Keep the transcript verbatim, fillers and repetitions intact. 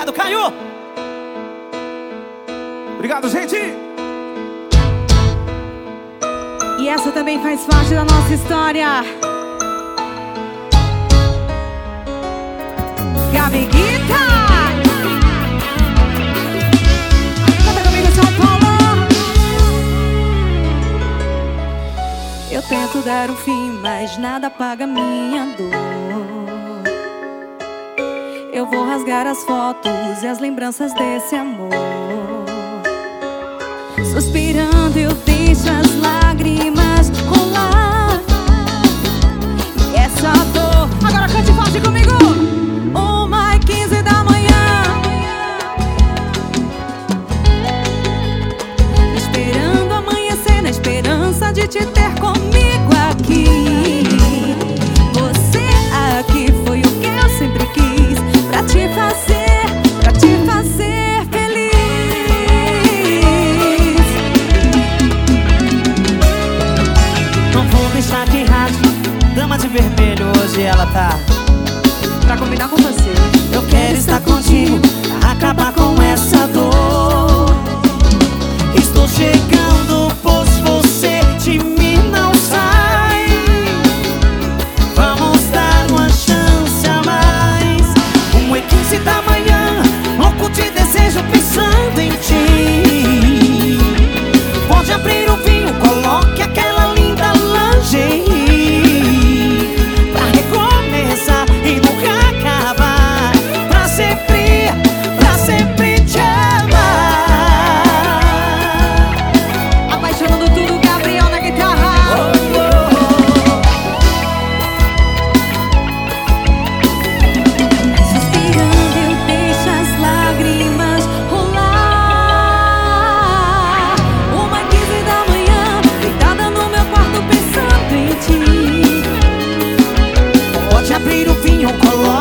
Obrigado, Caio. Obrigado, gente. E essa também faz parte da nossa história. Gabiguita! Canta comigo, São Paulo. Eu tento dar um fim, mas nada apaga minha dor. Eu vou rasgar as fotos e as lembranças desse amor. Suspirando eu deixo as lágrimas rolar. E essa dor... Agora cante forte comigo! Uma e quinze da manhã, esperando amanhecer na esperança de te ter comigo aqui. Você aqui foi o que eu sempre quis, pra te fazer, pra te fazer feliz. Não vou deixar que rasgue. Dama de vermelho, hoje ela tá Pra combinar com você. Eu quero estar contigo, pra acabar com essa dor. Estou chegando, pois você de mim não sai. Vamos dar uma chance a mais. Uma e quinze da manhã, louco de desejo pensando em ti. Pode abrir o vinho, coloque aquela linda lingerie pra recomeçar e nunca acabar. Pra sempre, pra sempre te amar. Apaixonando tudo, Gabriel na guitarra. Oh, oh, Suspirando eu deixo as lágrimas rolar. Uma e quinze da manhã, deitada no meu quarto pensando em ti. oh. Pode abrir o vinho, coloque